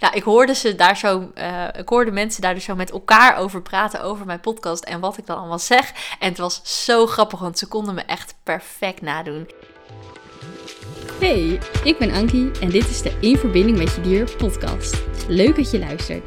ik hoorde mensen daar dus zo met elkaar over praten over mijn podcast en wat ik dan allemaal zeg. En het was zo grappig, want ze konden me echt perfect nadoen. Hey, ik ben Ankie en dit is de In Verbinding met Je Dier podcast. Leuk dat je luistert.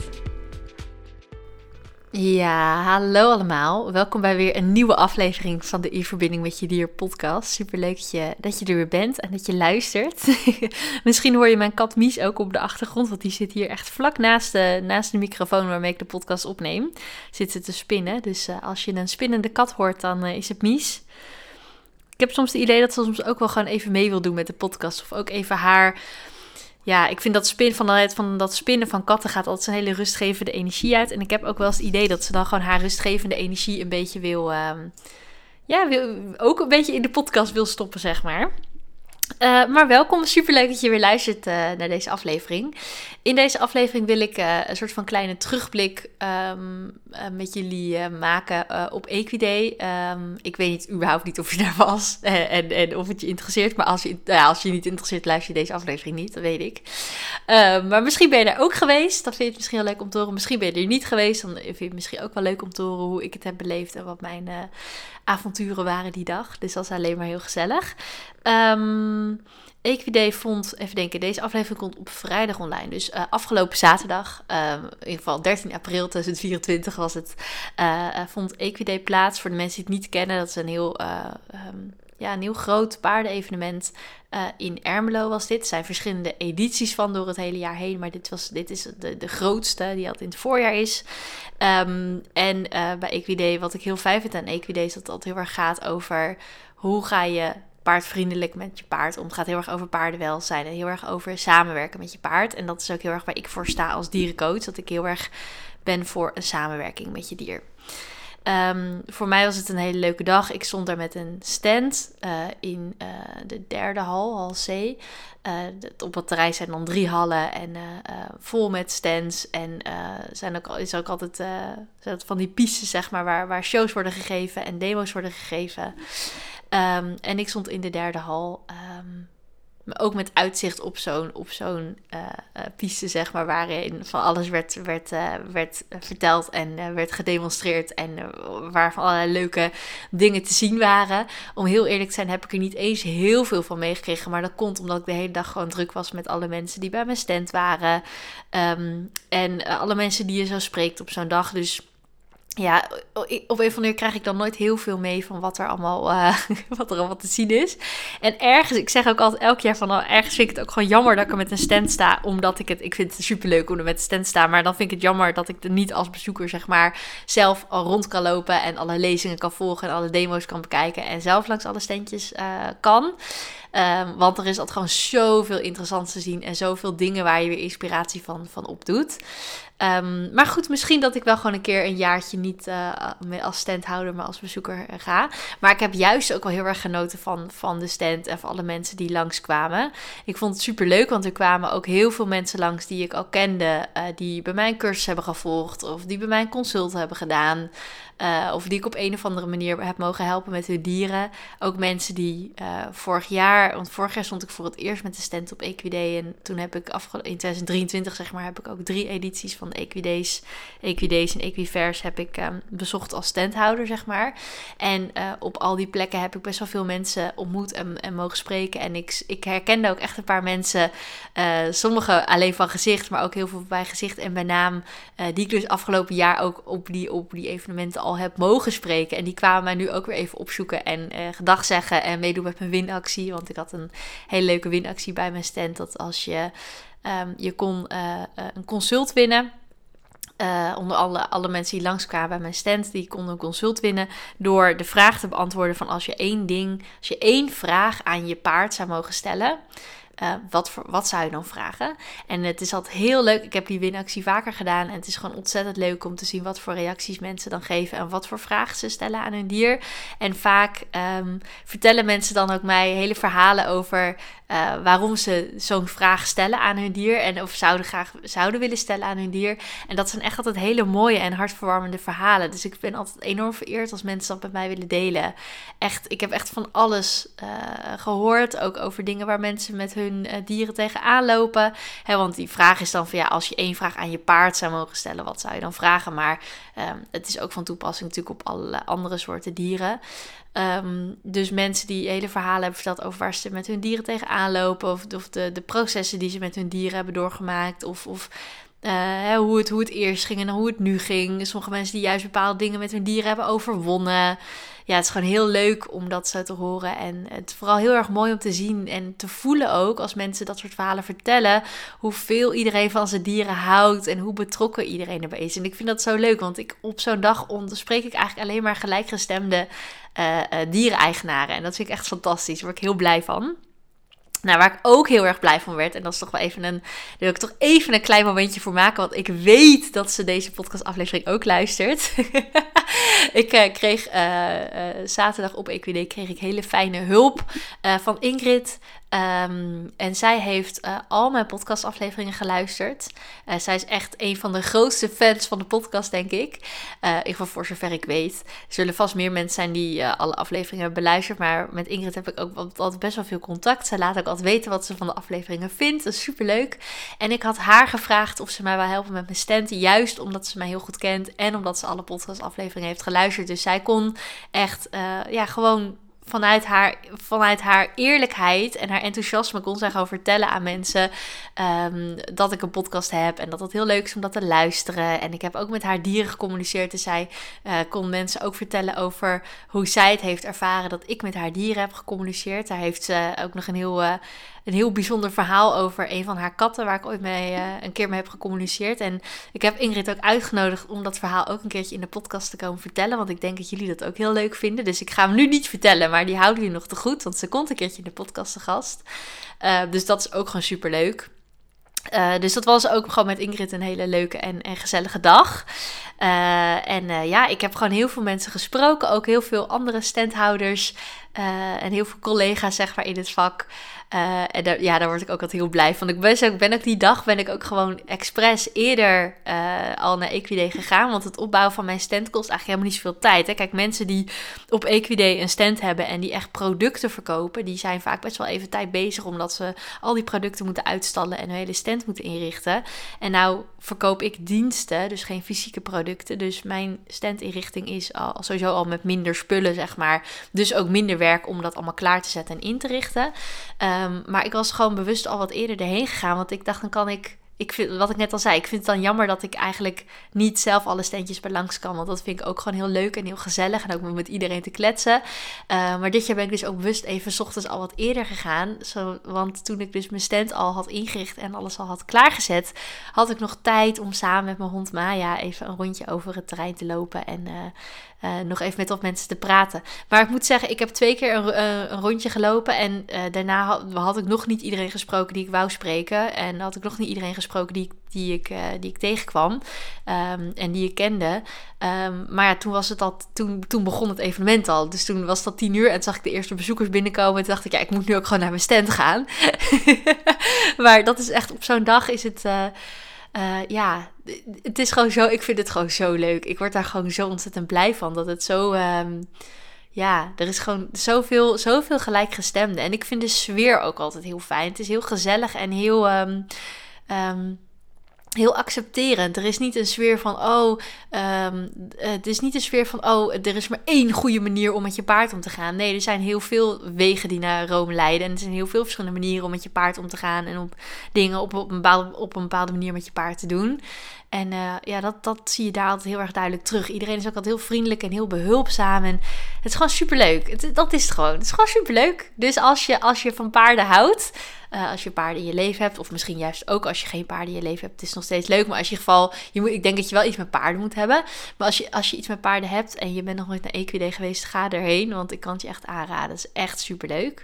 Ja, hallo allemaal. Welkom bij weer een nieuwe aflevering van de In Verbinding met Je Dier podcast. Superleuk dat je er weer bent en dat je luistert. Misschien hoor je mijn kat Mies ook op de achtergrond, want die zit hier echt vlak naast de microfoon waarmee ik de podcast opneem. Zit ze te spinnen, dus als je een spinnende kat hoort, dan is het Mies. Ik heb soms het idee dat ze soms ook wel gewoon even mee wil doen met de podcast of ook even haar... Ja, ik vind dat spinnen van katten gaat altijd een hele rustgevende energie uit. En ik heb ook wel eens het idee dat ze dan gewoon haar rustgevende energie een beetje wil ook een beetje in de podcast wil stoppen, zeg maar. Maar welkom, superleuk dat je weer luistert naar deze aflevering. In deze aflevering wil ik een soort van kleine terugblik met jullie maken op Equiday. Ik weet niet, überhaupt niet of je daar was en of het je interesseert. Maar als je niet interesseert, luister je deze aflevering niet, dat weet ik. Maar misschien ben je daar ook geweest, dan vind je het misschien wel leuk om te horen. Misschien ben je er niet geweest, dan vind je het misschien ook wel leuk om te horen hoe ik het heb beleefd en wat mijn avonturen waren die dag. Dus dat is alleen maar heel gezellig. Equiday even denken, deze aflevering komt op vrijdag online. Dus afgelopen zaterdag, in ieder geval 13 april 2024 was het, vond Equiday plaats. Voor de mensen die het niet kennen, dat is een heel groot paardenevenement. In Ermelo was dit. Er zijn verschillende edities van door het hele jaar heen. Maar dit is de grootste die altijd in het voorjaar is. Bij Equiday, wat ik heel fijn vind aan Equiday, is dat het altijd heel erg gaat over hoe ga je paardvriendelijk met je paard om. Het gaat heel erg over paardenwelzijn en heel erg over samenwerken met je paard. En dat is ook heel erg waar ik voor sta als dierencoach. Dat ik heel erg ben voor een samenwerking met je dier. Voor mij was het een hele leuke dag. Ik stond daar met een stand in de derde hal C. Op het terrein zijn dan 3 hallen en vol met stands. En is ook altijd van die pistes, zeg maar, waar shows worden gegeven en demo's worden gegeven. En ik stond in de derde hal, ook met uitzicht op zo'n piste, zeg maar, waarin van alles werd verteld en werd gedemonstreerd en waarvan allerlei leuke dingen te zien waren. Om heel eerlijk te zijn heb ik er niet eens heel veel van meegekregen, maar dat komt omdat ik de hele dag gewoon druk was met alle mensen die bij mijn stand waren en alle mensen die je zo spreekt op zo'n dag. Dus ja, op een of andere manier krijg ik dan nooit heel veel mee van wat er allemaal te zien is. En ergens, ik zeg ook altijd elk jaar van, ergens vind ik het ook gewoon jammer dat ik er met een stand sta, omdat ik vind het superleuk om er met een stand te staan, maar dan vind ik het jammer dat ik er niet als bezoeker, zeg maar, zelf al rond kan lopen en alle lezingen kan volgen en alle demo's kan bekijken en zelf langs alle standjes kan. Want er is altijd gewoon zoveel interessants te zien en zoveel dingen waar je weer inspiratie van opdoet. Maar goed, misschien dat ik wel gewoon een keer een jaartje niet als standhouder, maar als bezoeker ga. Maar ik heb juist ook wel heel erg genoten van de stand en van alle mensen die langskwamen. Ik vond het superleuk, want er kwamen ook heel veel mensen langs die ik al kende, die bij mij een cursus hebben gevolgd of die bij mij een consult hebben gedaan. Of die ik op een of andere manier heb mogen helpen met hun dieren. Ook mensen die vorig jaar stond ik voor het eerst met de stand op Equiday. En toen heb ik in 2023, zeg maar, heb ik ook 3 edities van Equidays en Equivers heb ik bezocht als standhouder, zeg maar. En op al die plekken heb ik best wel veel mensen ontmoet en mogen spreken. En ik herkende ook echt een paar mensen, sommige alleen van gezicht, maar ook heel veel bij gezicht en bij naam, die ik dus afgelopen jaar ook op die evenementen al heb mogen spreken. En die kwamen mij nu ook weer even opzoeken en gedag zeggen en meedoen met mijn winactie. Want ik had een hele leuke winactie bij mijn stand. Dat als je kon een consult winnen. Onder alle mensen die langskwamen bij mijn stand, die konden een consult winnen door de vraag te beantwoorden van als je één vraag aan je paard zou mogen stellen, wat zou je dan vragen? En het is altijd heel leuk. Ik heb die winactie vaker gedaan. En het is gewoon ontzettend leuk om te zien wat voor reacties mensen dan geven. En wat voor vragen ze stellen aan hun dier. En vaak vertellen mensen dan ook mij hele verhalen over waarom ze zo'n vraag stellen aan hun dier. En of zouden willen stellen aan hun dier. En dat zijn echt altijd hele mooie en hartverwarmende verhalen. Dus ik ben altijd enorm vereerd als mensen dat met mij willen delen. Echt, ik heb echt van alles gehoord. Ook over dingen waar mensen met hun dieren tegenaan lopen. Want die vraag is dan van als je 1 vraag aan je paard zou mogen stellen, wat zou je dan vragen? Maar het is ook van toepassing natuurlijk op alle andere soorten dieren. Dus mensen die hele verhalen hebben verteld over waar ze met hun dieren tegenaan lopen. Of de processen die ze met hun dieren hebben doorgemaakt. Of hoe het eerst ging en hoe het nu ging. Sommige mensen die juist bepaalde dingen met hun dieren hebben overwonnen. Ja, het is gewoon heel leuk om dat zo te horen. En het is vooral heel erg mooi om te zien en te voelen ook, als mensen dat soort verhalen vertellen, hoeveel iedereen van zijn dieren houdt en hoe betrokken iedereen erbij is. En ik vind dat zo leuk, want op zo'n dag spreek ik eigenlijk alleen maar gelijkgestemde diereneigenaren. En dat vind ik echt fantastisch. Daar word ik heel blij van. Nou, waar ik ook heel erg blij van werd, en dat is toch wel even daar wil ik toch even een klein momentje voor maken, want ik weet dat ze deze podcastaflevering ook luistert. Ik kreeg zaterdag op EQD kreeg ik hele fijne hulp van Ingrid. En zij heeft al mijn podcastafleveringen geluisterd. Zij is echt een van de grootste fans van de podcast, denk ik. In ieder geval voor zover ik weet. Er zullen vast meer mensen zijn die alle afleveringen hebben beluisterd. Maar met Ingrid heb ik ook altijd best wel veel contact. Zij laat ook altijd weten wat ze van de afleveringen vindt. Dat is superleuk. En ik had haar gevraagd of ze mij wil helpen met mijn stand. Juist omdat ze mij heel goed kent. En omdat ze alle podcastafleveringen heeft geluisterd. Dus zij kon echt gewoon vanuit haar eerlijkheid en haar enthousiasme kon zij gewoon vertellen aan mensen dat ik een podcast heb en dat het heel leuk is om dat te luisteren. En ik heb ook met haar dieren gecommuniceerd. Dus zij kon mensen ook vertellen over hoe zij het heeft ervaren dat ik met haar dieren heb gecommuniceerd. Daar heeft ze ook nog een heel bijzonder verhaal over een van haar katten, waar ik ooit een keer mee heb gecommuniceerd. En ik heb Ingrid ook uitgenodigd om dat verhaal ook een keertje in de podcast te komen vertellen, want ik denk dat jullie dat ook heel leuk vinden. Dus ik ga hem nu niet vertellen, maar die houden jullie nog te goed, want ze komt een keertje in de podcast te gast. Dus dat is ook gewoon superleuk. Dus dat was ook gewoon met Ingrid een hele leuke en gezellige dag. Ik heb gewoon heel veel mensen gesproken. Ook heel veel andere standhouders en heel veel collega's zeg maar in het vak. Daar word ik ook altijd heel blij van. Die dag ben ik ook gewoon expres eerder al naar EQD gegaan. Want het opbouwen van mijn stand kost eigenlijk helemaal niet zoveel tijd. Hè. Kijk, mensen die op EQD een stand hebben en die echt producten verkopen, die zijn vaak best wel even tijd bezig, omdat ze al die producten moeten uitstallen en hun hele stand moeten inrichten. En nou verkoop ik diensten, dus geen fysieke producten. Dus mijn standinrichting is sowieso al met minder spullen, zeg maar. Dus ook minder werk om dat allemaal klaar te zetten en in te richten. Maar ik was gewoon bewust al wat eerder erheen gegaan. Want ik dacht, dan kan ik wat ik net al zei, ik vind het dan jammer dat ik eigenlijk niet zelf alle standjes bij langs kan. Want dat vind ik ook gewoon heel leuk en heel gezellig. En ook om met iedereen te kletsen. Maar dit jaar ben ik dus ook bewust even 's ochtends al wat eerder gegaan. Want toen ik dus mijn stand al had ingericht en alles al had klaargezet, had ik nog tijd om samen met mijn hond Maya even een rondje over het terrein te lopen. En nog even met wat mensen te praten. Maar ik moet zeggen, ik heb 2 keer een rondje gelopen. En daarna had ik nog niet iedereen gesproken die ik wou spreken. En had ik nog niet iedereen gesproken die ik tegenkwam. En die ik kende. Maar ja, toen was het al. Toen begon het evenement al. Dus toen was dat 10 uur. En toen zag ik de eerste bezoekers binnenkomen. En toen dacht ik, ik moet nu ook gewoon naar mijn stand gaan. Maar dat is echt, op zo'n dag is het. Het is gewoon zo. Ik vind het gewoon zo leuk. Ik word daar gewoon zo ontzettend blij van. Dat het zo. Er is gewoon zoveel gelijkgestemden. En ik vind de sfeer ook altijd heel fijn. Het is heel gezellig en heel accepterend. Er is niet een sfeer van, er is maar 1 goede manier om met je paard om te gaan. Nee, er zijn heel veel wegen die naar Rome leiden. En er zijn heel veel verschillende manieren om met je paard om te gaan. En om dingen op een bepaalde manier met je paard te doen. En dat zie je daar altijd heel erg duidelijk terug. Iedereen is ook altijd heel vriendelijk en heel behulpzaam. En het is gewoon superleuk. Dat is het gewoon. Het is gewoon superleuk. Dus als je van paarden houdt, als je paarden in je leven hebt, of misschien juist ook als je geen paarden in je leven hebt, het is nog steeds leuk. Maar als je in ieder geval, ik denk dat je wel iets met paarden moet hebben. Maar als je iets met paarden hebt en je bent nog nooit naar EQD geweest, ga erheen. Want ik kan het je echt aanraden. Het is echt superleuk.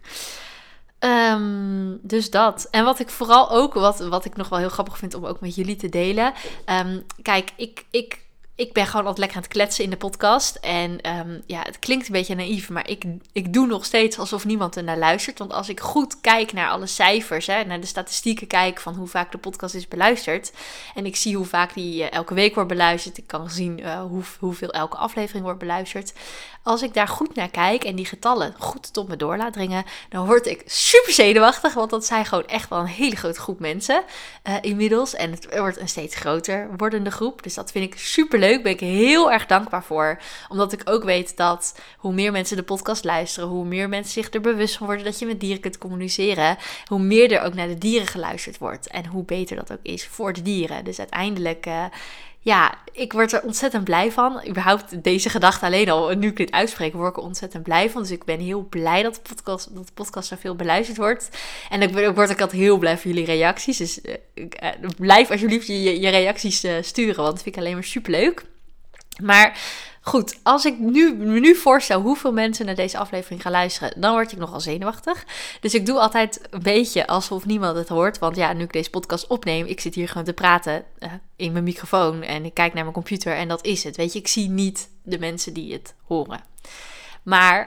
Dus dat. En wat ik vooral ook, wat ik nog wel heel grappig vind om ook met jullie te delen. Kijk, ik ik ben gewoon altijd lekker aan het kletsen in de podcast. En het klinkt een beetje naïef, maar ik doe nog steeds alsof niemand er naar luistert. Want als ik goed kijk naar alle cijfers, naar de statistieken kijk van hoe vaak de podcast is beluisterd. En ik zie hoe vaak die elke week wordt beluisterd. Ik kan zien hoeveel elke aflevering wordt beluisterd. Als ik daar goed naar kijk en die getallen goed tot me door laat dringen, dan word ik super zenuwachtig. Want dat zijn gewoon echt wel een hele grote groep mensen inmiddels. En het wordt een steeds groter wordende groep. Dus dat vind ik super leuk. Ben ik heel erg dankbaar voor. Omdat ik ook weet dat hoe meer mensen de podcast luisteren, hoe meer mensen zich er bewust van worden dat je met dieren kunt communiceren, hoe meer er ook naar de dieren geluisterd wordt. En hoe beter dat ook is voor de dieren. Dus uiteindelijk, ik word er ontzettend blij van. Überhaupt deze gedachte alleen al, nu ik dit uitspreek, word ik er ontzettend blij van. Dus ik ben heel blij dat de podcast zoveel beluisterd wordt. En ik word ook altijd heel blij voor jullie reacties. Dus blijf alsjeblieft je reacties sturen, want dat vind ik alleen maar superleuk. Maar goed, als ik me nu voorstel hoeveel mensen naar deze aflevering gaan luisteren, dan word ik nogal zenuwachtig. Dus ik doe altijd een beetje alsof niemand het hoort. Want nu ik deze podcast opneem, ik zit hier gewoon te praten in mijn microfoon en ik kijk naar mijn computer en dat is het. Weet je, ik zie niet de mensen die het horen. Maar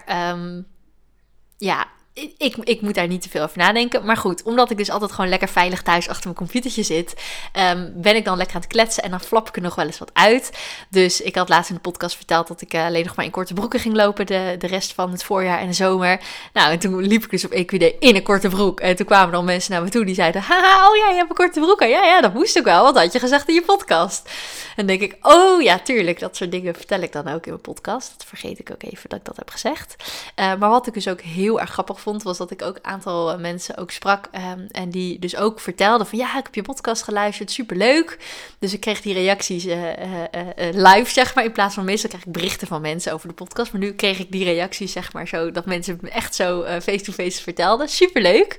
ik moet daar niet te veel over nadenken. Maar goed, omdat ik dus altijd gewoon lekker veilig thuis achter mijn computertje zit, ben ik dan lekker aan het kletsen en dan flap ik er nog wel eens wat uit. Dus ik had laatst in de podcast verteld dat ik alleen nog maar in korte broeken ging lopen de rest van het voorjaar en de zomer. Nou, en toen liep ik dus op EQD in een korte broek. En toen kwamen dan mensen naar me toe die zeiden, haha, oh ja, je hebt een korte broek aan. Ja, dat moest ook wel, want dat had je gezegd in je podcast. En dan denk ik, oh ja, tuurlijk, dat soort dingen vertel ik dan ook in mijn podcast. Dat vergeet ik ook even dat ik dat heb gezegd. Maar wat ik dus ook heel erg grappig vond, was dat ik ook een aantal mensen ook sprak en die dus ook vertelden van, ja, ik heb je podcast geluisterd, superleuk. Dus ik kreeg die reacties live, zeg maar, in plaats van meestal krijg ik berichten van mensen over de podcast, maar nu kreeg ik die reacties, zeg maar, zo, dat mensen me echt zo face-to-face vertelden. Superleuk.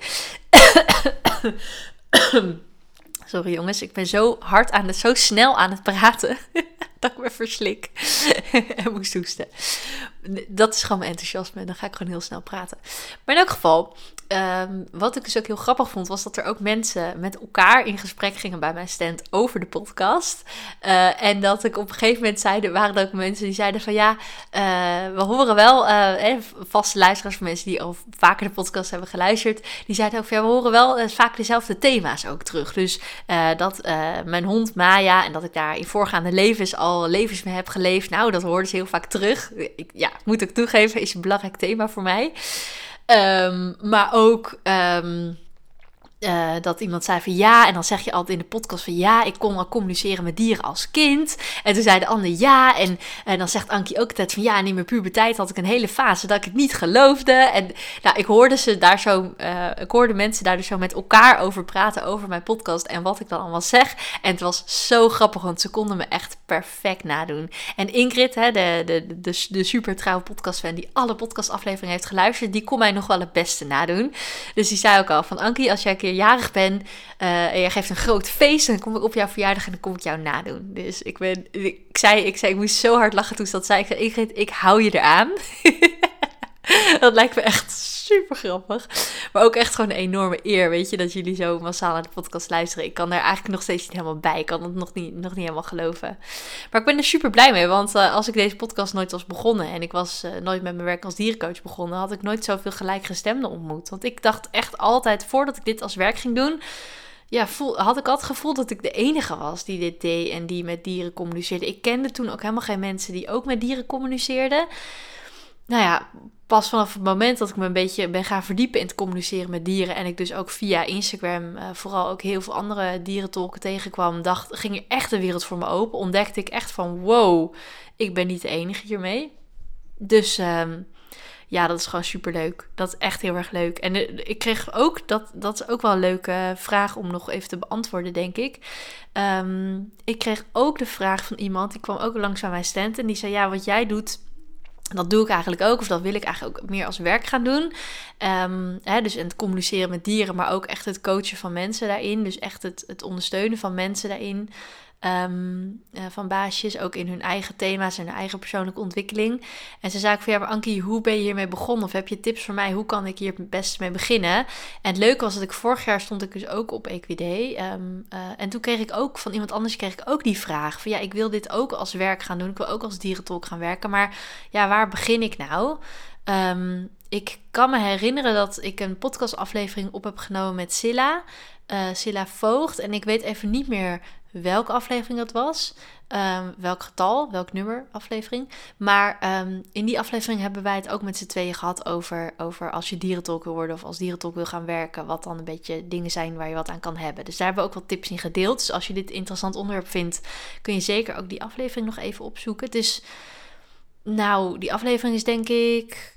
Sorry jongens, ik ben zo snel aan het praten dat ik me verslik en moest hoesten. Dat is gewoon mijn enthousiasme en dan ga ik gewoon heel snel praten. Maar in elk geval, wat ik dus ook heel grappig vond, was dat er ook mensen met elkaar in gesprek gingen bij mijn stand over de podcast. En dat ik op een gegeven moment waren er ook mensen die zeiden van we horen wel, vaste luisteraars van mensen die al vaker de podcast hebben geluisterd, die zeiden ook van we horen wel vaak dezelfde thema's ook terug. Dus dat mijn hond Maya en dat ik daar in voorgaande levens al levens mee heb geleefd, nou dat hoorden ze heel vaak terug. Moet ik toegeven, is een belangrijk thema voor mij. Maar ook dat iemand zei van en dan zeg je altijd in de podcast van ik kon al communiceren met dieren als kind. En toen zei de ander en dan zegt Ankie ook altijd van in mijn puberteit had ik een hele fase dat ik het niet geloofde. En ik hoorde mensen daar dus zo met elkaar over praten over mijn podcast en wat ik dan allemaal zeg. En het was zo grappig, want ze konden me echt perfect nadoen. En Ingrid, de super trouwe podcastfan die alle podcastafleveringen heeft geluisterd, die kon mij nog wel het beste nadoen. Dus die zei ook al van Ankie, als jij een keer jarig ben en jij geeft een groot feest, dan kom ik op jouw verjaardag en dan kom ik jou nadoen. Dus ik moest zo hard lachen toen ze dat zei. Ik zei, Ingrid, ik hou je eraan. Dat lijkt me echt super grappig. Maar ook echt gewoon een enorme eer, weet je, dat jullie zo massaal naar de podcast luisteren. Ik kan daar eigenlijk nog steeds niet helemaal bij. Ik kan het nog niet helemaal geloven. Maar ik ben er super blij mee, want als ik deze podcast nooit was begonnen en ik was nooit met mijn werk als dierencoach begonnen, had ik nooit zoveel gelijkgestemden ontmoet. Want ik dacht echt altijd, voordat ik dit als werk ging doen, had ik altijd het gevoel dat ik de enige was die dit deed en die met dieren communiceerde. Ik kende toen ook helemaal geen mensen die ook met dieren communiceerden. Pas vanaf het moment dat ik me een beetje ben gaan verdiepen in het communiceren met dieren en ik dus ook via Instagram vooral ook heel veel andere dierentolken tegenkwam, ging er echt de wereld voor me open. Ontdekte ik echt van wow, ik ben niet de enige hiermee. Dus dat is gewoon superleuk. Dat is echt heel erg leuk. En ik kreeg ook, dat is ook wel een leuke vraag om nog even te beantwoorden, denk ik. Ik kreeg ook de vraag van iemand, die kwam ook langs bij mijn stand en die zei, wat jij doet, dat doe ik eigenlijk ook, of dat wil ik eigenlijk ook meer als werk gaan doen. Dus het communiceren met dieren, maar ook echt het coachen van mensen daarin. Dus echt het ondersteunen van mensen daarin. van baasjes, ook in hun eigen thema's en hun eigen persoonlijke ontwikkeling. En ze zei ook van, ja, maar Ankie, hoe ben je hiermee begonnen? Of heb je tips voor mij? Hoe kan ik hier het beste mee beginnen? En het leuke was dat ik vorig jaar stond ik dus ook op Equiday. En toen kreeg ik ook van iemand anders die vraag van, ja, ik wil dit ook als werk gaan doen. Ik wil ook als dierentolk gaan werken. Maar ja, waar begin ik nou? Ik kan me herinneren dat ik een podcastaflevering op heb genomen met Silla Voogd. En ik weet even niet meer welke aflevering dat was. Welk getal, welk nummer aflevering. Maar in die aflevering hebben wij het ook met z'n tweeën gehad over als je dierentolk wil worden of als dierentolk wil gaan werken. Wat dan een beetje dingen zijn waar je wat aan kan hebben. Dus daar hebben we ook wat tips in gedeeld. Dus als je dit een interessant onderwerp vindt, kun je zeker ook die aflevering nog even opzoeken. Dus die aflevering is denk ik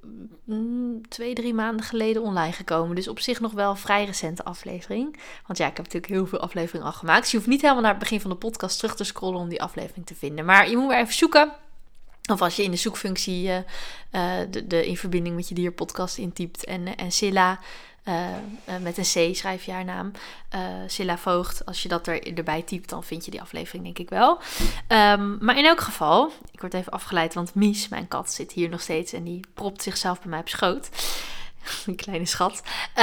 2-3 maanden geleden online gekomen. Dus op zich nog wel een vrij recente aflevering. Want ja, ik heb natuurlijk heel veel afleveringen al gemaakt. Dus je hoeft niet helemaal naar het begin van de podcast terug te scrollen om die aflevering te vinden. Maar je moet maar even zoeken. Of als je in de zoekfunctie de In Verbinding met Je Dier podcast intypt. En Silla, met een C schrijf je haar naam. Silla Voogd. Als je dat erbij typt, dan vind je die aflevering denk ik wel. Maar in elk geval, ik word even afgeleid, want Mies, mijn kat, zit hier nog steeds. En die propt zichzelf bij mij op schoot. Een kleine schat.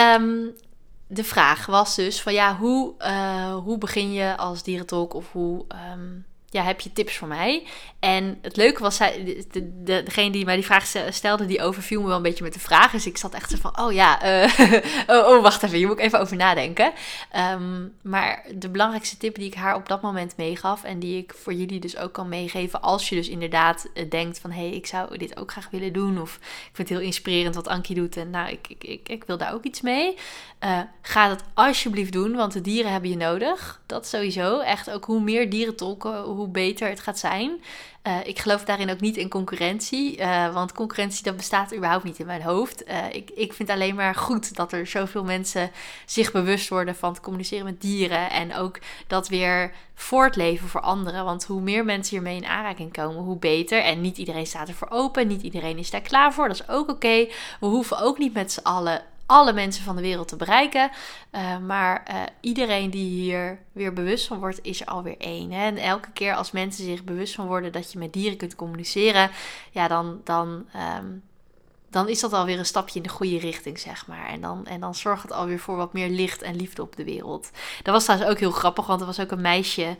De vraag was dus van ja, hoe begin je als dierentolk? Of hoe heb je tips voor mij? En het leuke was, degene die mij die vraag stelde, die overviel me wel een beetje met de vraag. Dus ik zat echt zo van, wacht even, hier moet ik even over nadenken. Maar de belangrijkste tip die ik haar op dat moment meegaf en die ik voor jullie dus ook kan meegeven, als je dus inderdaad denkt van, hey, ik zou dit ook graag willen doen. Of ik vind het heel inspirerend wat Ankie doet en nou, ik wil daar ook iets mee. Ga dat alsjeblieft doen, want de dieren hebben je nodig. Dat sowieso. Echt ook hoe meer dierentolken, hoe beter het gaat zijn. Ik geloof daarin ook niet in concurrentie. Want concurrentie, dat bestaat überhaupt niet in mijn hoofd. Ik vind alleen maar goed dat er zoveel mensen zich bewust worden van het communiceren met dieren. En ook dat weer voortleven voor anderen. Want hoe meer mensen hiermee in aanraking komen, hoe beter. En niet iedereen staat ervoor open. Niet iedereen is daar klaar voor. Dat is ook oké. We hoeven ook niet met z'n allen alle mensen van de wereld te bereiken. Maar iedereen die hier weer bewust van wordt, is er alweer één. Hè? En elke keer als mensen zich bewust van worden dat je met dieren kunt communiceren, ja, dan is dat alweer een stapje in de goede richting, zeg maar. En dan zorgt het alweer voor wat meer licht en liefde op de wereld. Dat was trouwens ook heel grappig, want er was ook een meisje,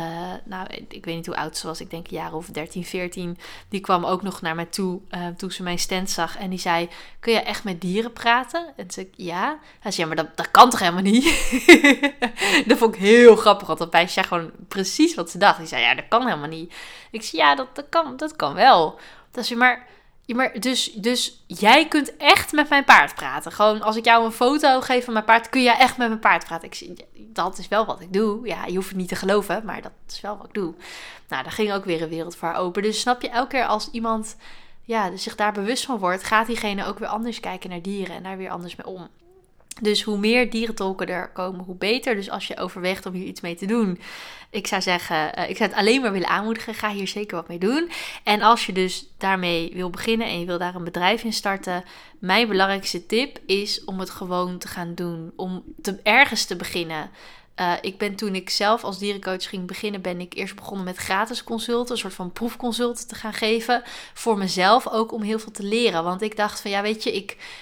ik weet niet hoe oud ze was, ik denk een jaar of 13, 14. Die kwam ook nog naar mij toe toen ze mijn stand zag. En die zei, kun je echt met dieren praten? En toen zei ik, ja. Hij zei, ja, maar dat kan toch helemaal niet? Dat vond ik heel grappig, want dat meisje zei gewoon precies wat ze dacht. Die zei, ja, dat kan helemaal niet. Ik zei, ja, dat kan wel. Dat is maar... Ja, maar dus jij kunt echt met mijn paard praten. Gewoon als ik jou een foto geef van mijn paard, kun jij echt met mijn paard praten. Ik zeg, dat is wel wat ik doe. Ja, je hoeft het niet te geloven, maar dat is wel wat ik doe. Nou, daar ging ook weer een wereld voor haar open. Dus snap je, elke keer als iemand zich daar bewust van wordt, gaat diegene ook weer anders kijken naar dieren en daar weer anders mee om. Dus hoe meer dierentolken er komen, hoe beter. Dus als je overweegt om hier iets mee te doen, ik zou zeggen, ik zou het alleen maar willen aanmoedigen. Ga hier zeker wat mee doen. En als je dus daarmee wil beginnen en je wil daar een bedrijf in starten, mijn belangrijkste tip is om het gewoon te gaan doen. Om ergens te beginnen. Toen ik zelf als dierencoach ging beginnen, ben ik eerst begonnen met gratis consulten, een soort van proefconsulten te gaan geven. Voor mezelf ook om heel veel te leren. Want ik dacht van, ja, weet je,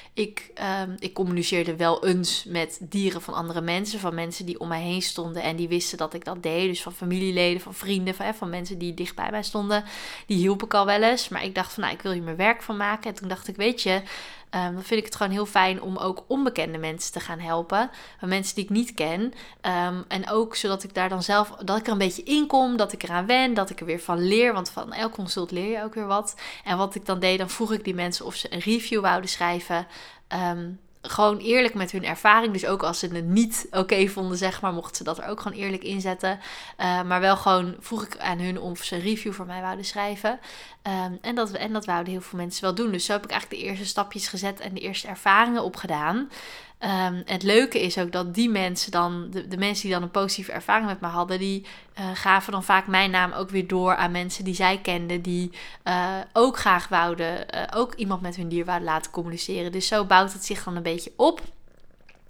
ik communiceerde wel eens met dieren van andere mensen, van mensen die om mij heen stonden en die wisten dat ik dat deed. Dus van familieleden, van vrienden, van mensen die dicht bij mij stonden. Die hielp ik al wel eens. Maar ik dacht van, ik wil hier mijn werk van maken. En toen dacht ik, weet je, dan vind ik het gewoon heel fijn om ook onbekende mensen te gaan helpen. Mensen die ik niet ken. En ook zodat ik daar dan zelf, dat ik er een beetje in kom, dat ik eraan wen, dat ik er weer van leer. Want van elk consult leer je ook weer wat. En wat ik dan deed, dan vroeg ik die mensen of ze een review wouden schrijven. Gewoon eerlijk met hun ervaring. Dus ook als ze het niet oké vonden, zeg maar, mochten ze dat er ook gewoon eerlijk inzetten. Maar wel gewoon vroeg ik aan hun of ze een review voor mij wouden schrijven. En dat wouden heel veel mensen wel doen. Dus zo heb ik eigenlijk de eerste stapjes gezet en de eerste ervaringen opgedaan. Het leuke is ook dat die mensen dan, de mensen die dan een positieve ervaring met me hadden, die gaven dan vaak mijn naam ook weer door aan mensen die zij kenden, die ook graag wouden, ook iemand met hun dier wouden laten communiceren. Dus zo bouwt het zich dan een beetje op.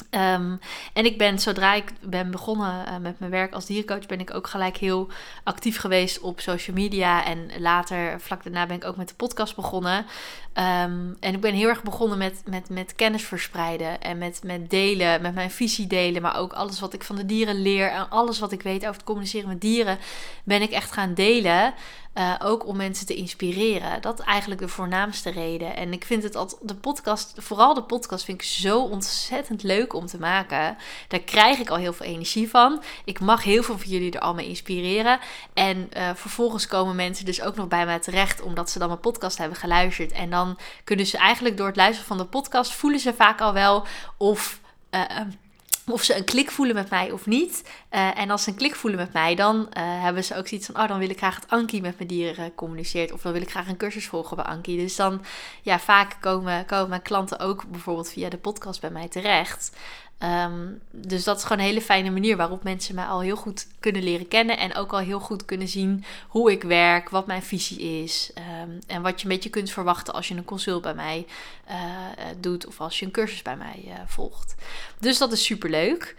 En ik ben, zodra ik ben begonnen met mijn werk als dierencoach, ben ik ook gelijk heel actief geweest op social media. En later, vlak daarna, ben ik ook met de podcast begonnen. En ik ben heel erg begonnen met kennis verspreiden en met delen, met mijn visie delen. Maar ook alles wat ik van de dieren leer en alles wat ik weet over het communiceren met dieren, ben ik echt gaan delen. Ook om mensen te inspireren. Dat is eigenlijk de voornaamste reden. En ik vind het vooral de podcast vind ik zo ontzettend leuk om te maken. Daar krijg ik al heel veel energie van. Ik mag heel veel van jullie er al mee inspireren. En vervolgens komen mensen dus ook nog bij mij terecht, omdat ze dan mijn podcast hebben geluisterd. En dan kunnen ze eigenlijk door het luisteren van de podcast, voelen ze vaak al wel of ze een klik voelen met mij of niet. En als ze een klik voelen met mij, dan hebben ze ook zoiets van, dan wil ik graag dat Ankie met mijn dieren communiceert. Of dan wil ik graag een cursus volgen bij Ankie. Dus dan, vaak komen mijn klanten ook bijvoorbeeld via de podcast bij mij terecht. Dus dat is gewoon een hele fijne manier waarop mensen mij al heel goed kunnen leren kennen. En ook al heel goed kunnen zien hoe ik werk, wat mijn visie is. En wat je een beetje kunt verwachten als je een consult bij mij doet. Of als je een cursus bij mij volgt. Dus dat is superleuk.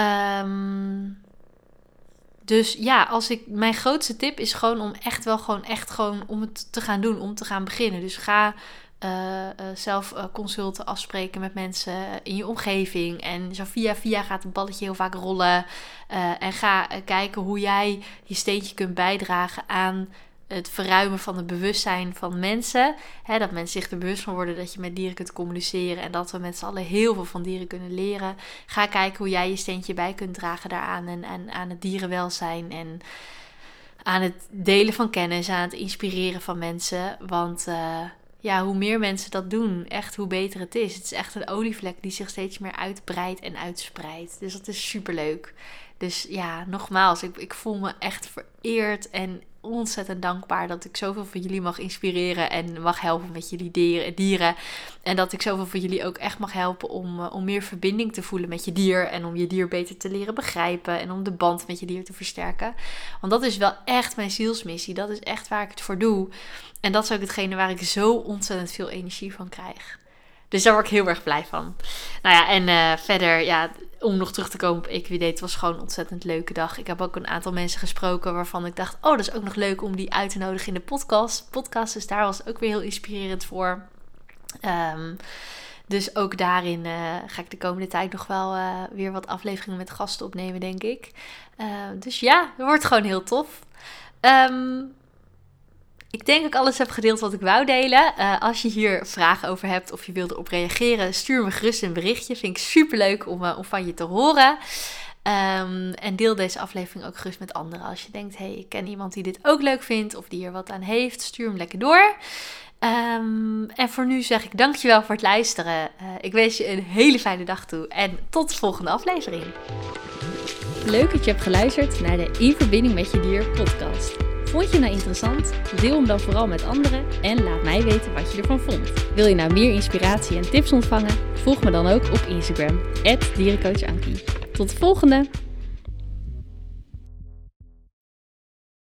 Dus mijn grootste tip is gewoon om echt om het te gaan doen. Om te gaan beginnen. Dus ga zelf consulten afspreken met mensen in je omgeving. En zo via gaat het balletje heel vaak rollen. En ga kijken hoe jij je steentje kunt bijdragen aan het verruimen van het bewustzijn van mensen. Dat mensen zich er bewust van worden dat je met dieren kunt communiceren. En dat we met z'n allen heel veel van dieren kunnen leren. Ga kijken hoe jij je steentje bij kunt dragen daaraan. En aan het dierenwelzijn. En aan het delen van kennis. Aan het inspireren van mensen. Want hoe meer mensen dat doen, echt hoe beter het is. Het is echt een olievlek die zich steeds meer uitbreidt en uitspreidt. Dus dat is superleuk. Dus nogmaals, ik voel me echt vereerd en ontzettend dankbaar dat ik zoveel van jullie mag inspireren en mag helpen met jullie dieren. En dat ik zoveel van jullie ook echt mag helpen om meer verbinding te voelen met je dier. En om je dier beter te leren begrijpen. En om de band met je dier te versterken. Want dat is wel echt mijn zielsmissie. Dat is echt waar ik het voor doe. En dat is ook hetgene waar ik zo ontzettend veel energie van krijg. Dus daar word ik heel erg blij van. Verder, om nog terug te komen op Equidate, het was gewoon een ontzettend leuke dag. Ik heb ook een aantal mensen gesproken waarvan ik dacht, dat is ook nog leuk om die uit te nodigen in de podcast. Dus daar was het ook weer heel inspirerend voor. Dus ook daarin ga ik de komende tijd nog wel weer wat afleveringen met gasten opnemen, denk ik. Dus dat wordt gewoon heel tof. Ik denk dat ik alles heb gedeeld wat ik wou delen. Als je hier vragen over hebt of je wilt erop reageren, stuur me gerust een berichtje. Vind ik superleuk om van je te horen. En deel deze aflevering ook gerust met anderen. Als je denkt, ik ken iemand die dit ook leuk vindt of die er wat aan heeft, stuur hem lekker door. En voor nu zeg ik dankjewel voor het luisteren. Ik wens je een hele fijne dag toe en tot de volgende aflevering. Leuk dat je hebt geluisterd naar de In Verbinding met je Dier podcast. Vond je nou interessant? Deel hem dan vooral met anderen en laat mij weten wat je ervan vond. Wil je nou meer inspiratie en tips ontvangen? Volg me dan ook op Instagram @dierencoachankie. Tot de volgende!